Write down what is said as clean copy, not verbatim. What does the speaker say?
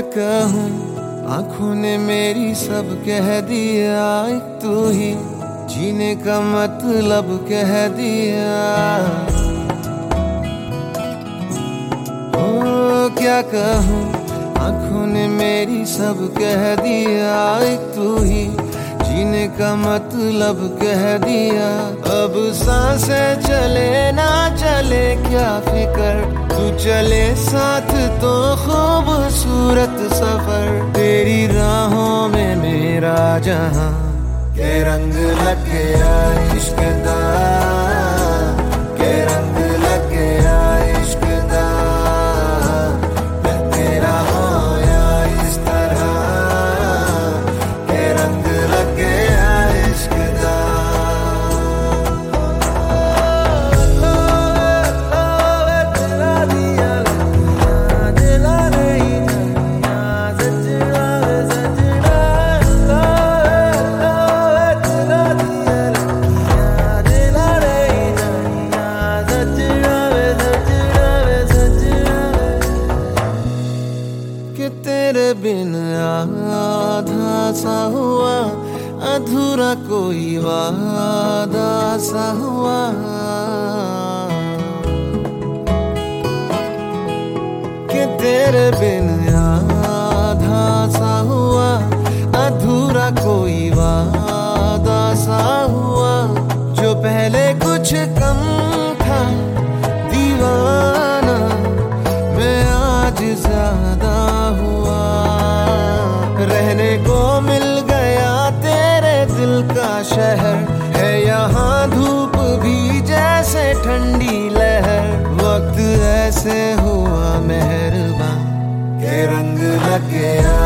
कहूँ, आंखों ने मेरी सब कह दिया, एक तू ही जीने का मतलब कह दिया। ओ क्या कहूँ, आंखों ने मेरी सब कह दिया, एक तू ही जीने का मतलब कह दिया। अब सांसें चले ना चले क्या फिकर, तू चले साथ तो खूबसूरत सफर। तेरी राहों में मेरा जहां के रंग लग गया इश्क दा, के रंग लग गया इश्क दा। मैं तेरा होया इस तरह, के रंग लग गया इश्क दा। कि तेरे बिन आधा सा हुआ, अधूरा कोई वादा सा हुआ। कि तेरे बिन आधा सा हुआ, अधूरा कोई वादा सा हुआ। जो पहले कुछ कम था दीवाना, मैं आज ज्यादा हुआ। रहने को मिल गया तेरे दिल का शहर, है यहाँ धूप भी जैसे ठंडी लहर। वक्त ऐसे हुआ मेहरबान, के रंग लग गया